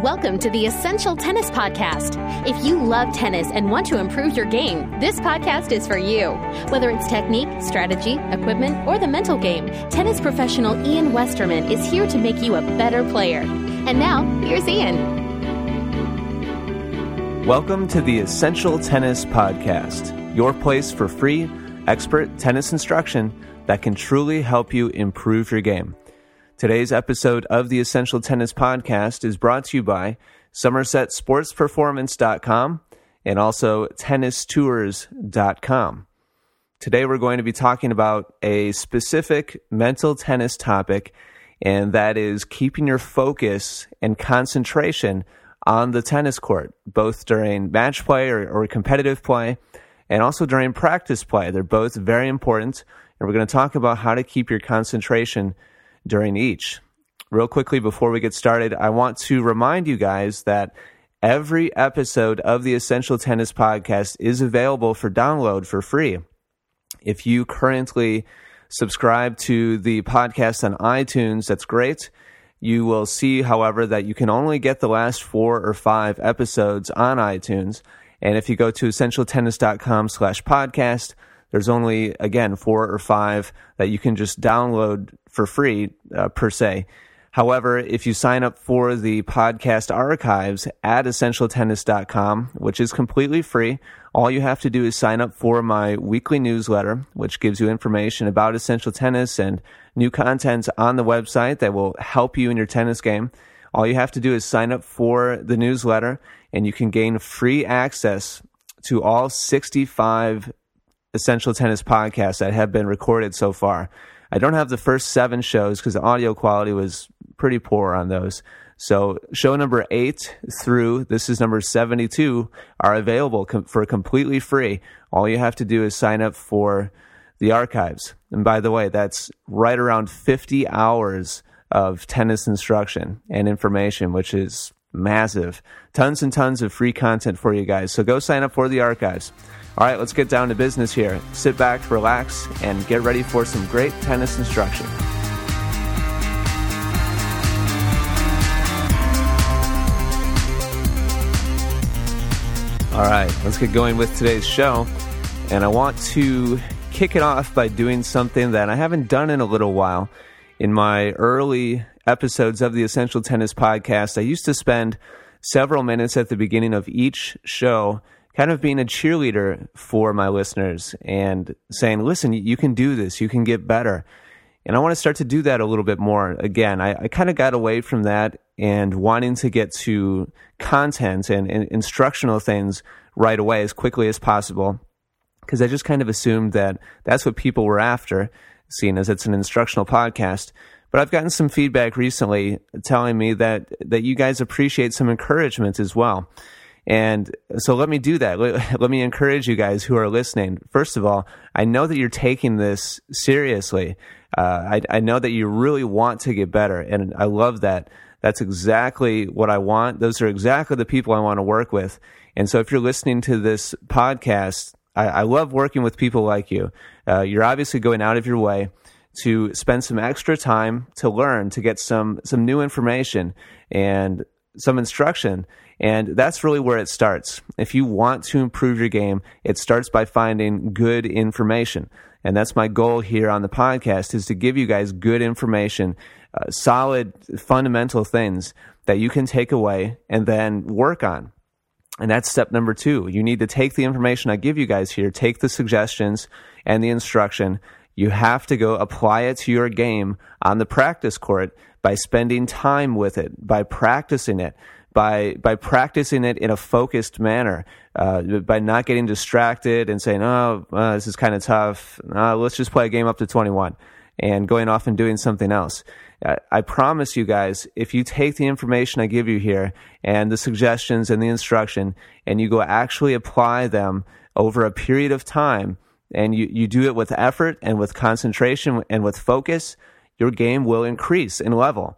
Welcome to the Essential Tennis Podcast. If you love tennis and want to improve your game, this podcast is for you. Whether it's technique, strategy, equipment, or the mental game, tennis professional Ian Westerman is here to make you a better player. And now, here's Ian. Welcome to the Essential Tennis Podcast, your place for free, expert tennis instruction that can truly help you improve your game. Today's episode of the Essential Tennis Podcast is brought to you by SomersetSportsPerformance.com and also TennisTours.com. Today we're going to be talking about a specific mental tennis topic, and that is keeping your focus and concentration on the tennis court, both during match play or competitive play, and also during practice play. They're both very important, and we're going to talk about how to keep your concentration during each. Real quickly before we get started, I want to remind you guys that every episode of the Essential Tennis Podcast is available for download for free. If you currently subscribe to the podcast on iTunes, that's great. You will see, however, that you can only get the last 4 or 5 episodes on iTunes. And if you go to essentialtennis.com/podcast, there's only, again, 4 or 5 that you can just download for free, per se. However, if you sign up for the podcast archives at essentialtennis.com, which is completely free, all you have to do is sign up for my weekly newsletter, which gives you information about Essential Tennis and new content on the website that will help you in your tennis game. All you have to do is sign up for the newsletter, and you can gain free access to all 65 Essential Tennis podcasts that have been recorded so far. I don't have the first 7 shows because the audio quality was pretty poor on those. So show number 8 through, this is number 72, are available for completely free. All you have to do is sign up for the archives. And by the way, that's right around 50 hours of tennis instruction and information, which is massive. Tons and tons of free content for you guys. So go sign up for the archives. All right, let's get down to business here. Sit back, relax, and get ready for some great tennis instruction. All right, let's get going with today's show. And I want to kick it off by doing something that I haven't done in a little while. In my early episodes of the Essential Tennis Podcast, I used to spend several minutes at the beginning of each show kind of being a cheerleader for my listeners and saying, listen, you can do this, you can get better. And I want to start to do that a little bit more. Again, I kind of got away from that and wanting to get to content and instructional things right away as quickly as possible, because I just kind of assumed that that's what people were after, seeing as it's an instructional podcast. But I've gotten some feedback recently telling me that you guys appreciate some encouragement as well. And so let me do that. Let me encourage you guys who are listening. First of all, I know that you're taking this seriously. I know that you really want to get better, and I love that. That's exactly what I want. Those are exactly the people I want to work with. And so if you're listening to this podcast, I love working with people like you. You're obviously going out of your way to spend some extra time to learn, to get some new information and some instruction. And that's really where it starts. If you want to improve your game, it starts by finding good information. And that's my goal here on the podcast, is to give you guys good information, solid, fundamental things that you can take away and then work on. And that's step number 2. You need to take the information I give you guys here, take the suggestions and the instruction. You have to go apply it to your game on the practice court by spending time with it, by practicing it, by practicing it in a focused manner, by not getting distracted and saying, this is kind of tough. Let's just play a game up to 21 and going off and doing something else. I promise you guys, if you take the information I give you here and the suggestions and the instruction and you go actually apply them over a period of time and you do it with effort and with concentration and with focus, your game will increase in level.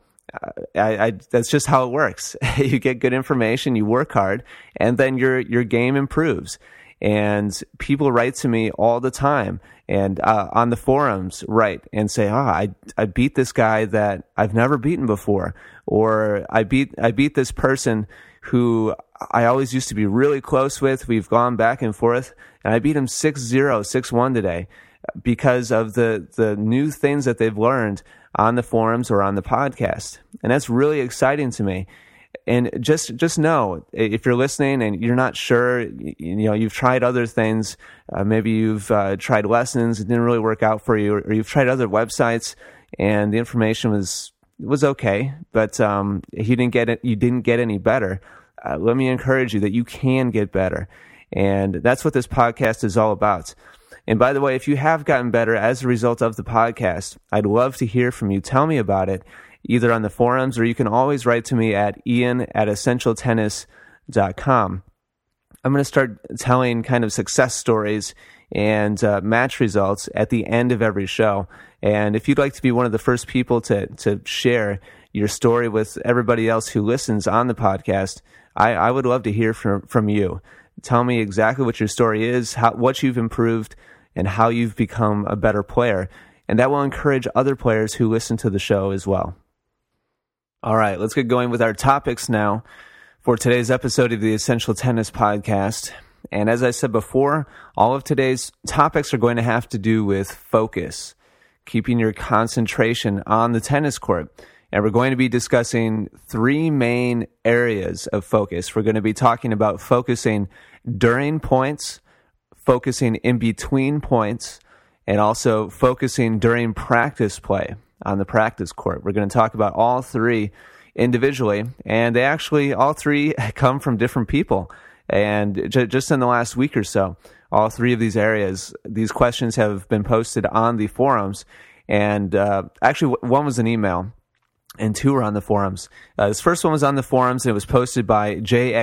That's just how it works. You get good information, you work hard, and then your game improves. And people write to me all the time and on the forums, write and say, I beat this guy that I've never beaten before, or I beat this person who I always used to be really close with. We've gone back and forth, and I beat him 6-0, 6-1 today because of the new things that they've learned on the forums or on the podcast. And that's really exciting to me. And just know, if you're listening and you're not sure, you've tried other things, maybe you've tried lessons, it didn't really work out for you, or you've tried other websites and the information was okay, but you didn't get any better. Let me encourage you that you can get better. And that's what this podcast is all about. And by the way, if you have gotten better as a result of the podcast, I'd love to hear from you. Tell me about it, either on the forums, or you can always write to me at ian@essentialtennis.com. I'm going to start telling kind of success stories and match results at the end of every show. And if you'd like to be one of the first people to share your story with everybody else who listens on the podcast, I would love to hear from you. Tell me exactly what your story is, what you've improved, and how you've become a better player. And that will encourage other players who listen to the show as well. All right, let's get going with our topics now for today's episode of the Essential Tennis Podcast. And as I said before, all of today's topics are going to have to do with focus, keeping your concentration on the tennis court. And we're going to be discussing three main areas of focus. We're going to be talking about focusing during points, focusing in between points, and also focusing during practice play on the practice court. We're going to talk about all three individually, and they actually, all three come from different people. And just in the last week or so, all three of these areas, these questions have been posted on the forums. And actually, one was an email, and two were on the forums. This first one was on the forums, and it was posted by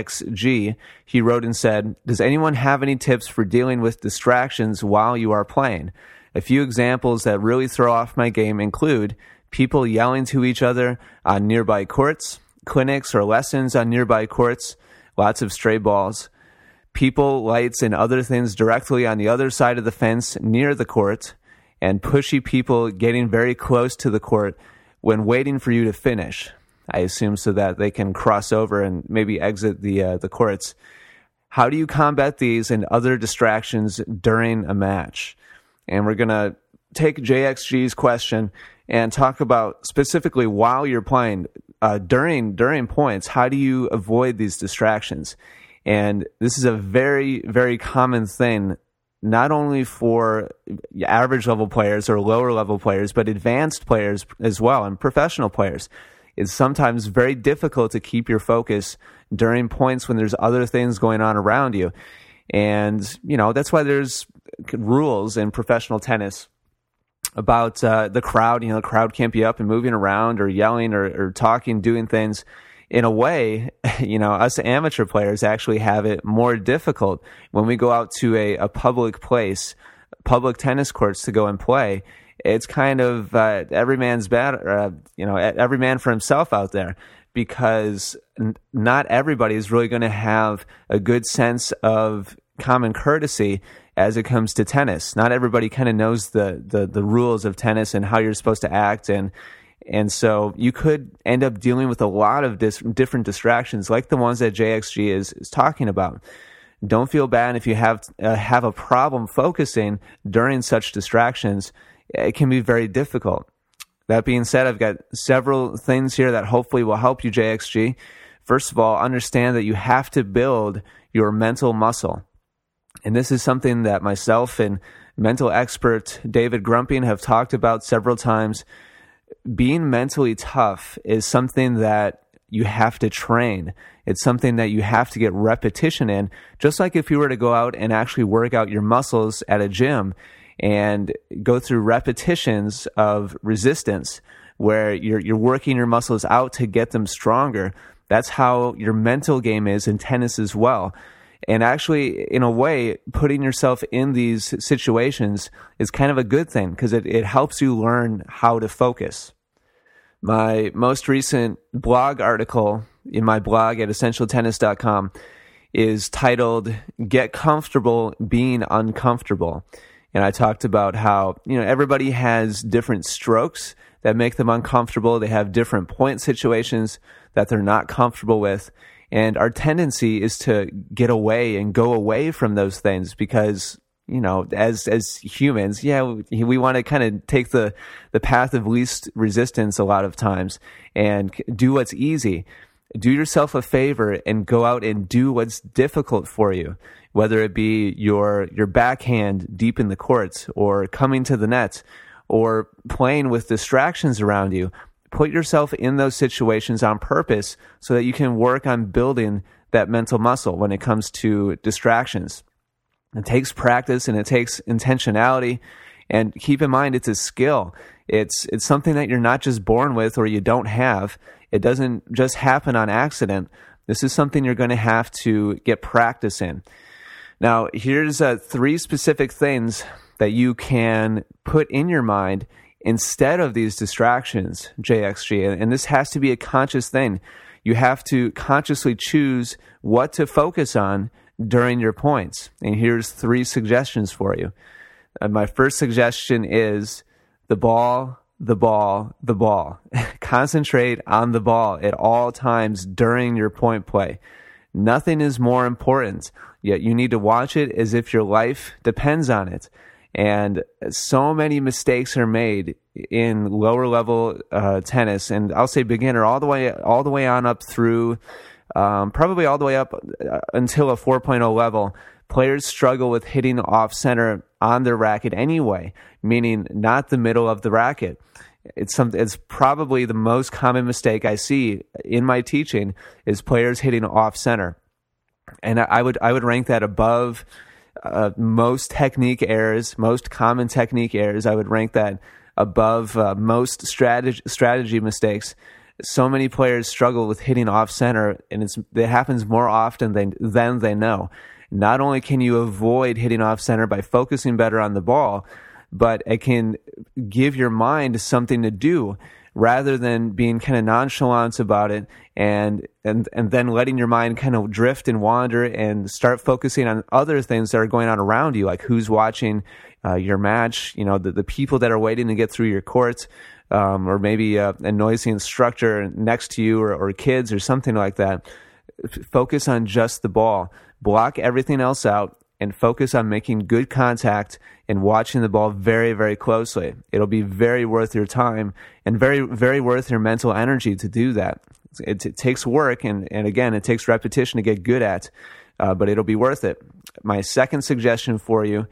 JXG. He wrote and said, "Does anyone have any tips for dealing with distractions while you are playing? A few examples that really throw off my game include people yelling to each other on nearby courts, clinics or lessons on nearby courts, lots of stray balls, people, lights, and other things directly on the other side of the fence near the court, and pushy people getting very close to the court when waiting for you to finish." I assume so that they can cross over and maybe exit the courts. How do you combat these and other distractions during a match? And we're going to take JXG's question and talk about specifically while you're playing, during points, how do you avoid these distractions? And this is a very, very common thing, not only for average level players or lower level players, but advanced players as well, and professional players. It's sometimes very difficult to keep your focus during points when there's other things going on around you. And, that's why there's rules in professional tennis about the crowd. The crowd can't be up and moving around or yelling or talking, doing things. In a way, us amateur players actually have it more difficult when we go out to a public place, public tennis courts to go and play. It's kind of every man's every man for himself out there, because not everybody is really going to have a good sense of common courtesy as it comes to tennis. Not everybody kind of knows the rules of tennis and how you're supposed to act, and so you could end up dealing with a lot of different distractions like the ones that JXG is talking about. Don't feel bad if you have a problem focusing during such distractions. It can be very difficult. That being said, I've got several things here that hopefully will help you, JXG. First of all, understand that you have to build your mental muscle. And this is something that myself and mental expert David Grumping have talked about several times. Being mentally tough is something that you have to train. It's something that you have to get repetition in. Just like if you were to go out and actually work out your muscles at a gym and go through repetitions of resistance where you're working your muscles out to get them stronger. That's how your mental game is in tennis as well. And actually, in a way, putting yourself in these situations is kind of a good thing because it helps you learn how to focus. My most recent blog article in my blog at essentialtennis.com is titled "Get Comfortable Being Uncomfortable." And I talked about how, everybody has different strokes that make them uncomfortable. They have different point situations that they're not comfortable with. And our tendency is to get away and go away from those things because, as humans, we want to kind of take the path of least resistance a lot of times and do what's easy. Do yourself a favor and go out and do what's difficult for you, whether it be your backhand deep in the courts or coming to the net or playing with distractions around you. Put yourself in those situations on purpose so that you can work on building that mental muscle when it comes to distractions. It takes practice and it takes intentionality. And keep in mind, it's a skill. It's something that you're not just born with or you don't have. It doesn't just happen on accident. This is something you're going to have to get practice in. Now, here's 3 specific things that you can put in your mind instead of these distractions, JXG. And this has to be a conscious thing. You have to consciously choose what to focus on during your points. And here's 3 suggestions for you. My first suggestion is the ball, the ball, the ball. Concentrate on the ball at all times during your point play. Nothing is more important, yet you need to watch it as if your life depends on it. And so many mistakes are made in lower level tennis, and I'll say beginner all the way on up through probably all the way up until a 4.0 level. Players struggle with hitting off center on their racket anyway, meaning not the middle of the racket. It's probably the most common mistake I see in my teaching is players hitting off center, and I would rank that above most technique errors, most common technique errors. I would rank that above most strategy mistakes. So many players struggle with hitting off center, and it happens more often than they know. Not only can you avoid hitting off center by focusing better on the ball, but it can give your mind something to do rather than being kind of nonchalant about it and then letting your mind kind of drift and wander and start focusing on other things that are going on around you, like who's watching your match, the people that are waiting to get through your court, or maybe a noisy instructor next to you or kids or something like that. Focus on just the ball. Block everything else out and focus on making good contact and watching the ball very, very closely. It'll be very worth your time and very, very worth your mental energy to do that. It takes work, and again, it takes repetition to get good at, but it'll be worth it. My second suggestion for you,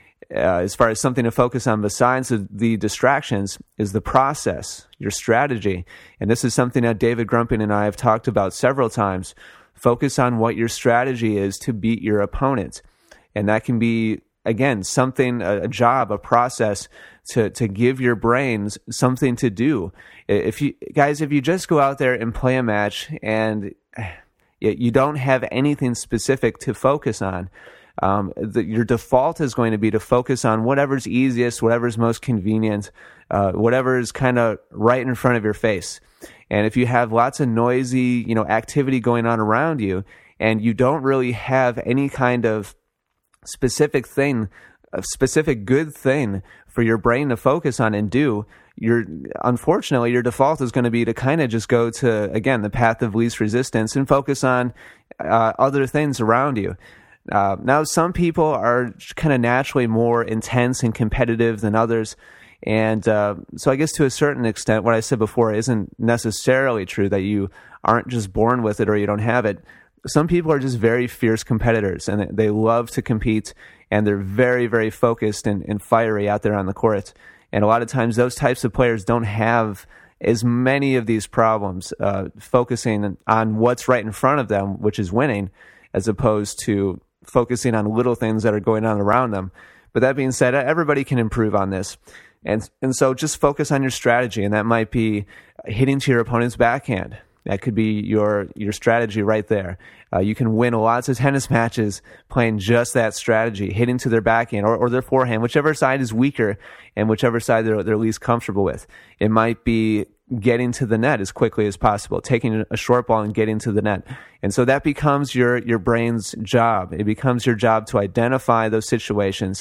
as far as something to focus on besides the distractions, is the process, your strategy. And this is something that David Grumpin and I have talked about several times. Focus on what your strategy is to beat your opponent. And that can be, again, something, a job, a process to give your brains something to do. If you just go out there and play a match and you don't have anything specific to focus on, your default is going to be to focus on whatever's easiest, whatever's most convenient, whatever is kind of right in front of your face. And if you have lots of noisy, activity going on around you, and you don't really have any kind of specific good thing for your brain to focus on and do, unfortunately, your default is going to be to kind of just go to, again, the path of least resistance and focus on other things around you. Now, some people are kind of naturally more intense and competitive than others. And so I guess to a certain extent, what I said before isn't necessarily true, that you aren't just born with it or you don't have it. Some people are just very fierce competitors, and they love to compete, and they're very, very focused and fiery out there on the court. And a lot of times those types of players don't have as many of these problems, focusing on what's right in front of them, which is winning, as opposed to focusing on little things that are going on around them. But that being said, everybody can improve on this. And so just focus on your strategy, and that might be hitting to your opponent's backhand. That could be your strategy right there. You can win lots of tennis matches playing just that strategy, hitting to their backhand or their forehand, whichever side is weaker and whichever side they're least comfortable with. It might be getting to the net as quickly as possible, taking a short ball and getting to the net. And so that becomes your brain's job. It becomes your job to identify those situations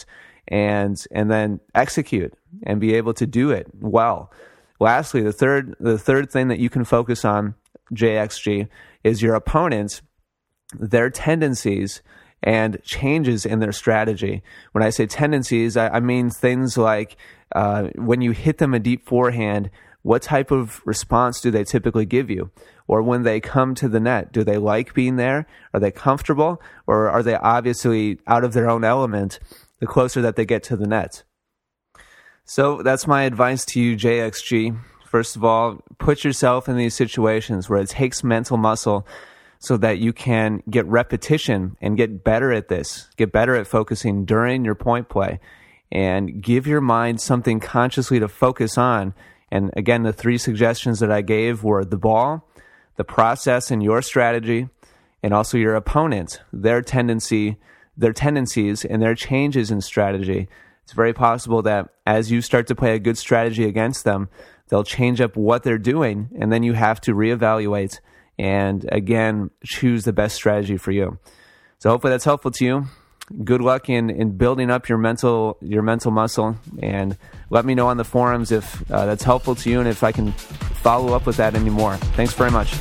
and then execute and be able to do it well. Lastly, the third thing that you can focus on, JXG, is your opponents, their tendencies, and changes in their strategy. When I say tendencies, I mean things like when you hit them a deep forehand, what type of response do they typically give you? Or when they come to the net, do they like being there? Are they comfortable? Or are they obviously out of their own element the closer that they get to the net? So that's my advice to you, JXG. First of all, put yourself in these situations where it takes mental muscle so that you can get repetition and get better at this, get better at focusing during your point play, and give your mind something consciously to focus on. And again, the 3 suggestions that I gave were the ball, the process and your strategy, and also your opponent, their tendencies and their changes in strategy. It's very possible that as you start to play a good strategy against them, they'll change up what they're doing, and then you have to reevaluate and again choose the best strategy for you. So hopefully that's helpful to you. Good luck in building up your mental muscle, and let me know on the forums if that's helpful to you and if I can follow up with that anymore. Thanks very much.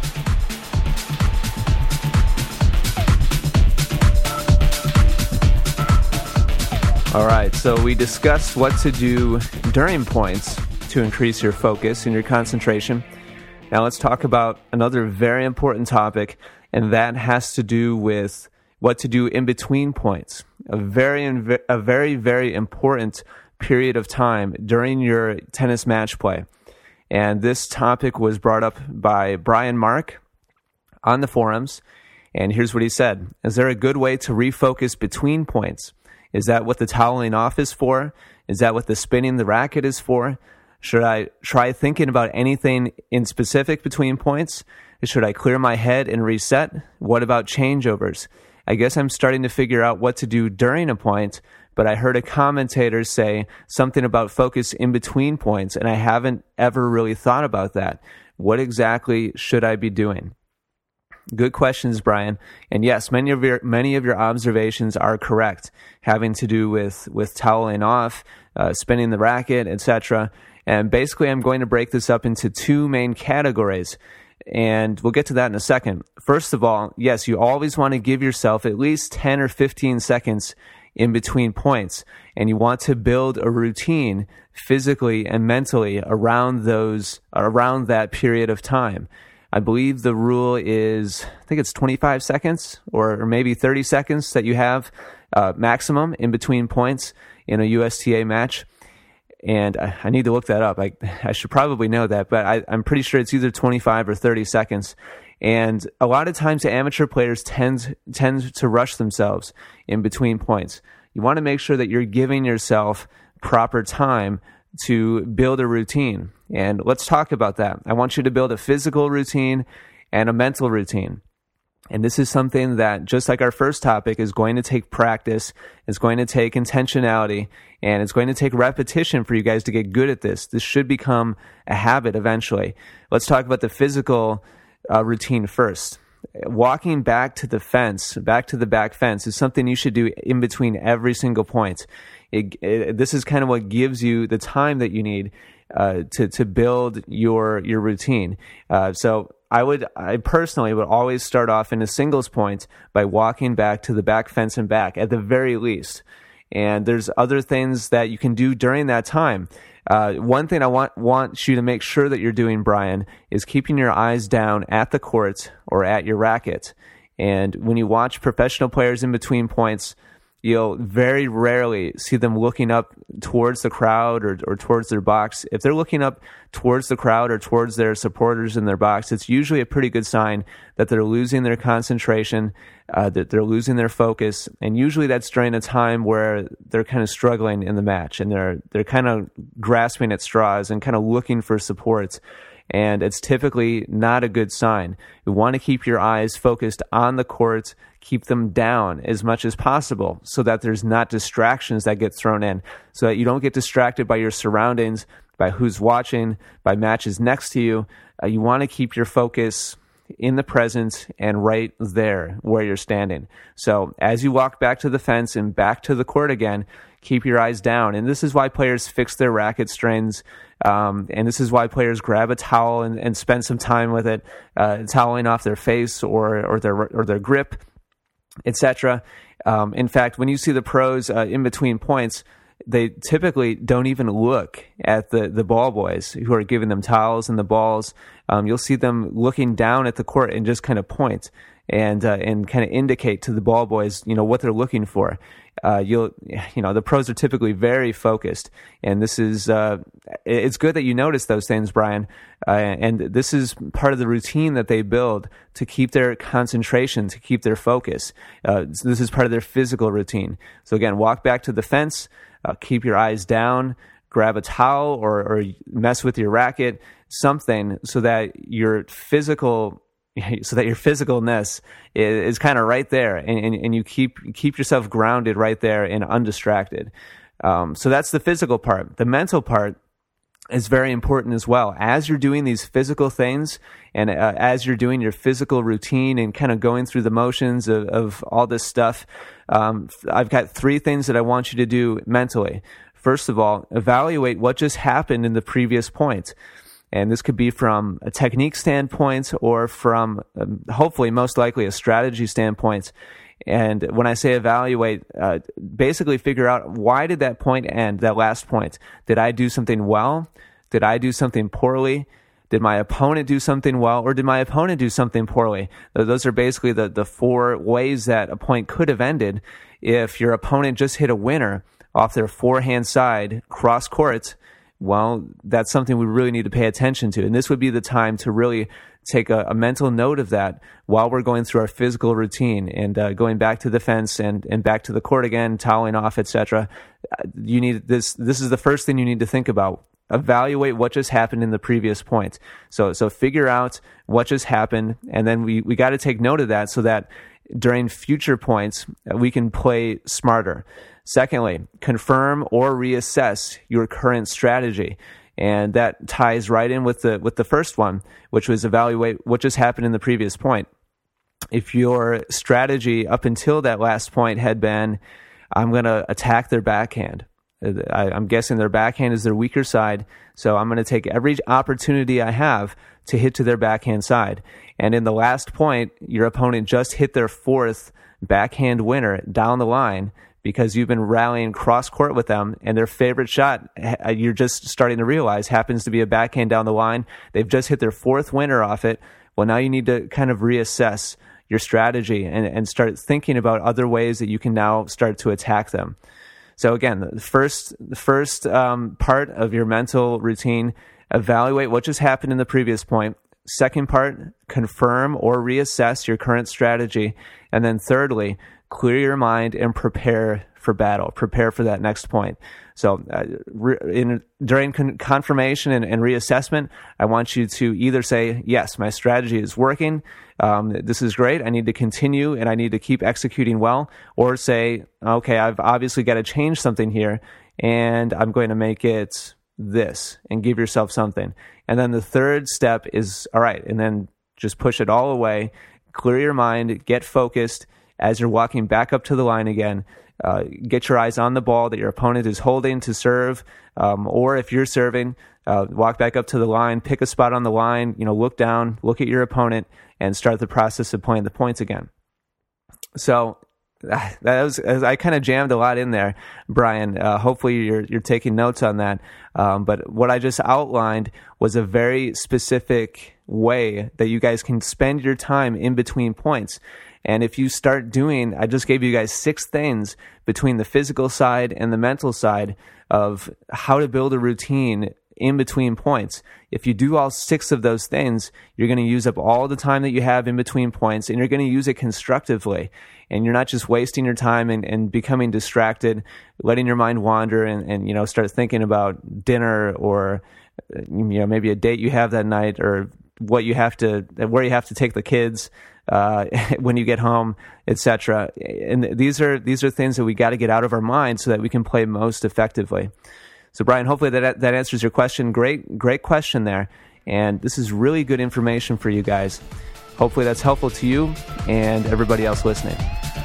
All right, so we discussed what to do during points to increase your focus and your concentration. Now let's talk about another very important topic, and that has to do with what to do in between points. A very, very important period of time during your tennis match play. And this topic was brought up by Brian Mark on the forums. And here's what he said. Is there a good way to refocus between points? Is that what the toweling off is for? Is that what the spinning the racket is for? Should I try thinking about anything in specific between points? Should I clear my head and reset? What about changeovers? I guess I'm starting to figure out what to do during a point, but I heard a commentator say something about focus in between points, and I haven't ever really thought about that. What exactly should I be doing? Good questions, Brian. And yes, many of your observations are correct, having to do with toweling off, spinning the racket, etc. And basically, I'm going to break this up into 2 main categories. And we'll get to that in a second. First of all, yes, you always want to give yourself at least 10 or 15 seconds in between points. And you want to build a routine physically and mentally around that period of time. I believe the rule is, I think it's 25 seconds or maybe 30 seconds that you have maximum in between points in a USTA match. And I need to look that up. I should probably know that, but I'm pretty sure it's either 25 or 30 seconds. And a lot of times amateur players tend to rush themselves in between points. You want to make sure that you're giving yourself proper time to build a routine. And let's talk about that. I want you to build a physical routine and a mental routine. And this is something that, just like our first topic, is going to take practice, it's going to take intentionality, and it's going to take repetition for you guys to get good at this. This should become a habit eventually. Let's talk about the physical routine first. Walking back to the fence, back to the back fence, is something you should do in between every single point. This is kind of what gives you the time that you need to build your routine. So I personally would always start off in a singles point by walking back to the back fence and back at the very least. And there's other things that you can do during that time. One thing I want you to make sure that you're doing, Brian, is keeping your eyes down at the court or at your racket. And when you watch professional players in between points, you'll very rarely see them looking up towards the crowd or towards their box. If they're looking up towards the crowd or towards their supporters in their box, it's usually a pretty good sign that they're losing their concentration, that they're losing their focus. And usually that's during a time where they're kind of struggling in the match and they're kind of grasping at straws and kind of looking for support. And it's typically not a good sign. You want to keep your eyes focused on the court, keep them down as much as possible so that there's not distractions that get thrown in, so that you don't get distracted by your surroundings, by who's watching, by matches next to you. You want to keep your focus in the present and right there where you're standing. So as you walk back to the fence and back to the court again, keep your eyes down. And this is why players fix their racket strings. And this is why players grab a towel and spend some time with it, toweling off their face or their grip, etc. In fact, when you see the pros in between points, they typically don't even look at the ball boys who are giving them towels and the balls. You'll see them looking down at the court and just kind of point and kind of indicate to the ball boys, what they're looking for. The pros are typically very focused, and this is it's good that you notice those things, Brian. And this is part of the routine that they build to keep their concentration, to keep their focus. This is part of their physical routine. So again, walk back to the fence. Keep your eyes down, grab a towel or mess with your racket, something so that your physicalness is kind of right there, and you keep yourself grounded right there and undistracted. So that's the physical part. The mental part is very important as well. As you're doing these physical things and as you're doing your physical routine and kind of going through the motions of all this stuff, I've got 3 things that I want you to do mentally. First of all, evaluate what just happened in the previous point. And this could be from a technique standpoint or from, hopefully, most likely, a strategy standpoint. And when I say evaluate, basically figure out, why did that point end, that last point? Did I do something well? Did I do something poorly? Did my opponent do something well, or did my opponent do something poorly? Those are basically the 4 ways that a point could have ended if your opponent just hit a winner off their forehand side, cross court. Well, that's something we really need to pay attention to. And this would be the time to really take a mental note of that while we're going through our physical routine and going back to the fence and back to the court again, toweling off, etc. You need this is the first thing you need to think about. Evaluate what just happened in the previous point. So figure out what just happened, and then we got to take note of that so that during future points we can play smarter. Secondly, confirm or reassess your current strategy. And that ties right in with the first one, which was evaluate what just happened in the previous point. If your strategy up until that last point had been, I'm going to attack their backhand. I'm guessing their backhand is their weaker side, so I'm going to take every opportunity I have to hit to their backhand side. And in the last point, your opponent just hit their 4th backhand winner down the line because you've been rallying cross-court with them, and their favorite shot, you're just starting to realize, happens to be a backhand down the line. They've just hit their 4th winner off it. Well, now you need to kind of reassess your strategy and start thinking about other ways that you can now start to attack them. So again, the first part of your mental routine, evaluate what just happened in the previous point. Second part, confirm or reassess your current strategy. And then thirdly, clear your mind and prepare for battle. Prepare for that next point. So during confirmation and reassessment, I want you to either say, yes, my strategy is working. This is great. I need to continue and I need to keep executing well. Or say, okay, I've obviously got to change something here and I'm going to make it this, and give yourself something. And then the third step is, all right, and then just push it all away, clear your mind, get focused as you're walking back up to the line again. Get your eyes on the ball that your opponent is holding to serve, or if you're serving, walk back up to the line, pick a spot on the line, look down, look at your opponent, and start the process of playing the points again. So I kind of jammed a lot in there, Brian. Hopefully you're taking notes on that. But what I just outlined was a very specific way that you guys can spend your time in between points. And if you start doing, I just gave you guys 6 things between the physical side and the mental side of how to build a routine in between points. If you do all 6 of those things, you're going to use up all the time that you have in between points, and you're going to use it constructively. And you're not just wasting your time and becoming distracted, letting your mind wander and start thinking about dinner or maybe a date you have that night or where you have to take the kids when you get home, etc. And these are things that we got to get out of our mind so that we can play most effectively. So Brian, hopefully that answers your question. Great question there. And this is really good information for you guys. hopefully that's helpful to you and everybody else listening.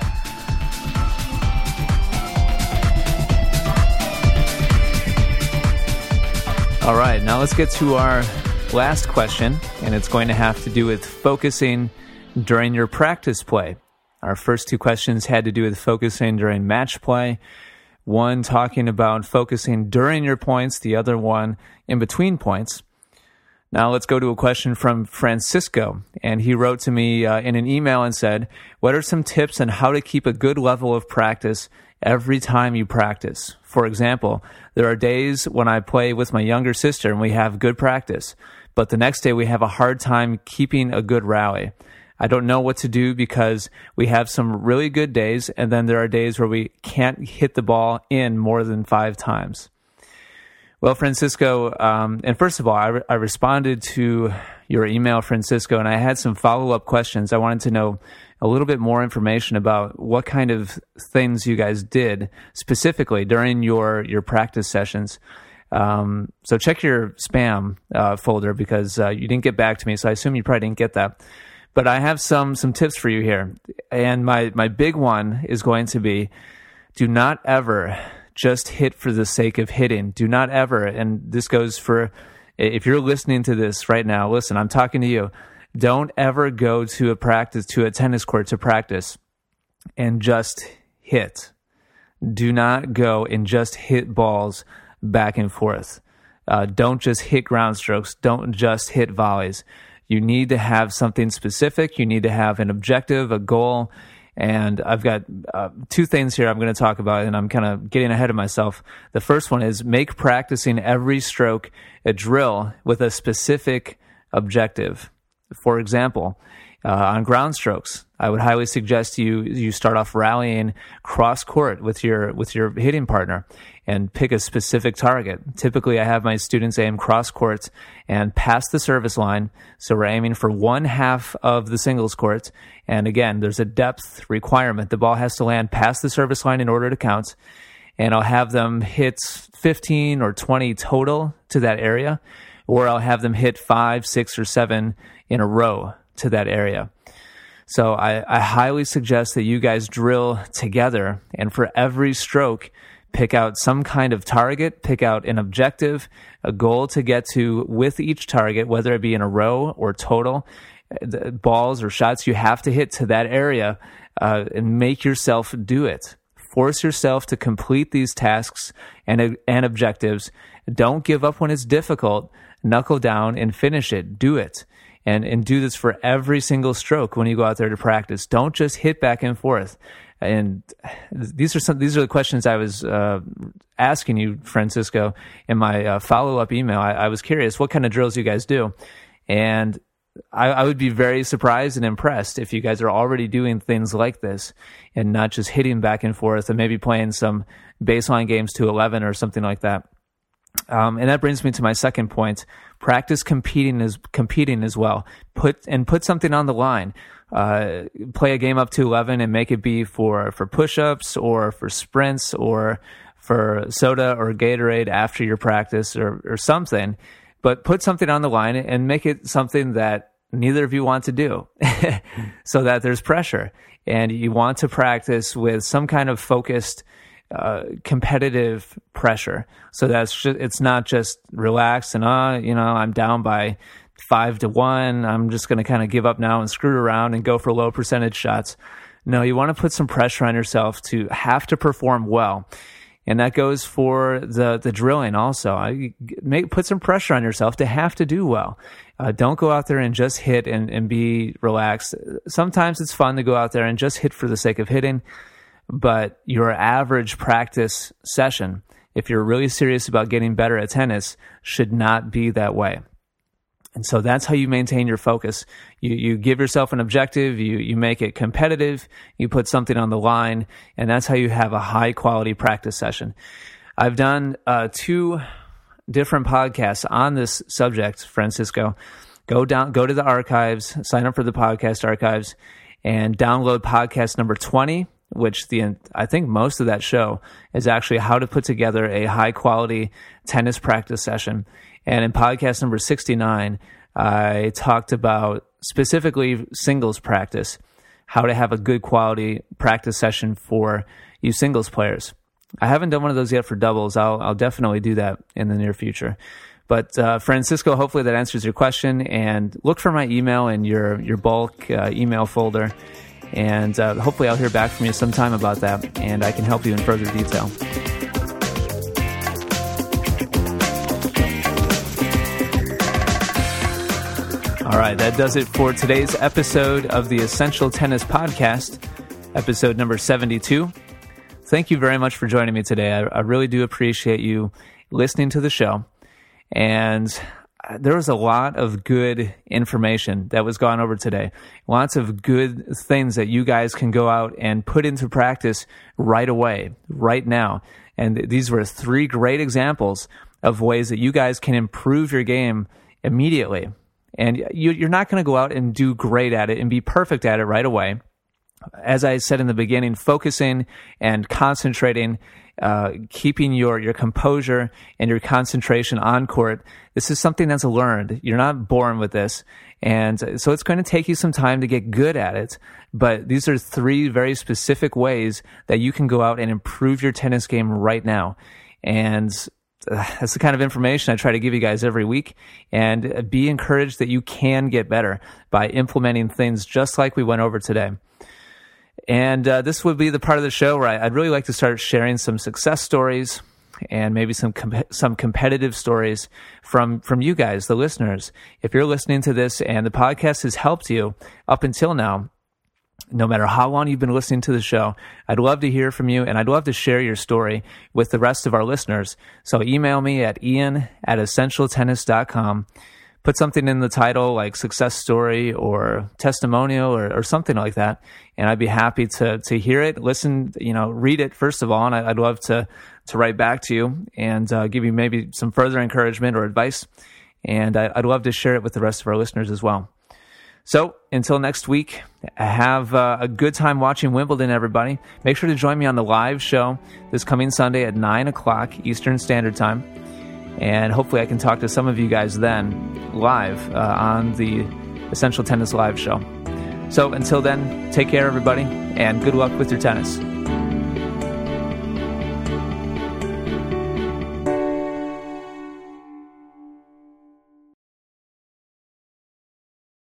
All right, now let's get to our last question, and it's going to have to do with focusing during your practice play. Our first two questions had to do with focusing during match play. One talking about focusing during your points, the other one in between points. Now let's go to a question from Francisco, and he wrote to me in an email and said, what are some tips on how to keep a good level of practice every time you practice? For example, there are days when I play with my younger sister and we have good practice, but the next day we have a hard time keeping a good rally. I don't know what to do because we have some really good days, and then there are days where we can't hit the ball in more than 5 times. Well, Francisco, and first of all, I responded to your email, Francisco, and I had some follow-up questions. I wanted to know a little bit more information about what kind of things you guys did specifically during your practice sessions. So check your spam folder because you didn't get back to me, so I assume you probably didn't get that. But I have some tips for you here. And my big one is going to be, do not ever just hit for the sake of hitting. Do not ever, and this goes for, if you're listening to this right now, listen, I'm talking to you. Don't ever go to a tennis court to practice and just hit. Do not go and just hit balls back and forth. Don't just hit ground strokes. Don't just hit volleys. You need to have something specific. You need to have an objective, a goal. And I've got 2 things here I'm going to talk about, and I'm kind of getting ahead of myself. The first one is make practicing every stroke a drill with a specific objective. For example, on ground strokes, I would highly suggest you start off rallying cross court with your hitting partner and pick a specific target. Typically, I have my students aim cross court and pass the service line. So we're aiming for 1/2 of the singles court. And again, there's a depth requirement. The ball has to land past the service line in order to count. And I'll have them hit 15 or 20 total to that area, or I'll have them hit 5, 6, or 7 in a row to that area. So I highly suggest that you guys drill together, and for every stroke, pick out some kind of target, pick out an objective, a goal to get to with each target, whether it be in a row or total. The balls or shots you have to hit to that area, and make yourself do it. Force yourself to complete these tasks and objectives. Don't give up when it's difficult. Knuckle down and finish it. Do it. And do this for every single stroke when you go out there to practice. Don't just hit back and forth. And these are the questions I was asking you, Francisco, in my follow-up email. I was curious what kind of drills you guys do. And I would be very surprised and impressed if you guys are already doing things like this and not just hitting back and forth and maybe playing some baseline games to 11 or something like that. And that brings me to my second point. Practice competing as well. Put something on the line. Play a game up to 11 and make it be for push-ups or for sprints or for soda or Gatorade after your practice or something. But put something on the line and make it something that neither of you want to do so that there's pressure. And you want to practice with some kind of focused competitive pressure. So it's not just relaxed and, I'm down by 5-1. I'm just going to kind of give up now and screw around and go for low percentage shots. No, you want to put some pressure on yourself to have to perform well. And that goes for the drilling also. Put some pressure on yourself to have to do well. Don't go out there and just hit and be relaxed. Sometimes it's fun to go out there and just hit for the sake of hitting. But your average practice session, if you're really serious about getting better at tennis, should not be that way. And so that's how you maintain your focus. You give yourself an objective, you make it competitive, you put something on the line, and that's how you have a high-quality practice session. I've done 2 different podcasts on this subject, Francisco. Go to the archives, sign up for the podcast archives, and download podcast number 20, which I think most of that show is actually how to put together a high-quality tennis practice session. And in podcast number 69, I talked about specifically singles practice, how to have a good quality practice session for you singles players. I haven't done one of those yet for doubles. I'll definitely do that in the near future. But Francisco, hopefully that answers your question. And look for my email in your bulk email folder. And hopefully I'll hear back from you sometime about that, and I can help you in further detail. All right, that does it for today's episode of the Essential Tennis Podcast, episode number 72. Thank you very much for joining me today. I really do appreciate you listening to the show. And there was a lot of good information that was gone over today. Lots of good things that you guys can go out and put into practice right away, right now. And these were 3 great examples of ways that you guys can improve your game immediately. And you're not going to go out and do great at it and be perfect at it right away. As I said in the beginning, focusing and concentrating, keeping your composure and your concentration on court. This is something that's learned. You're not born with this. And so it's going to take you some time to get good at it. But these are 3 very specific ways that you can go out and improve your tennis game right now. And that's the kind of information I try to give you guys every week. And be encouraged that you can get better by implementing things just like we went over today. And this would be the part of the show where I'd really like to start sharing some success stories and maybe some competitive stories from you guys, the listeners. If you're listening to this and the podcast has helped you up until now, no matter how long you've been listening to the show, I'd love to hear from you, and I'd love to share your story with the rest of our listeners. So email me at ian@essentialtennis.com. Put something in the title like success story or testimonial or something like that, and I'd be happy to hear it, listen, read it first of all, and I'd love to write back to you and give you maybe some further encouragement or advice, and I'd love to share it with the rest of our listeners as well. So until next week, have a good time watching Wimbledon, everybody. Make sure to join me on the live show this coming Sunday at 9 o'clock Eastern Standard Time. And hopefully I can talk to some of you guys then live on the Essential Tennis Live show. So until then, take care, everybody, and good luck with your tennis.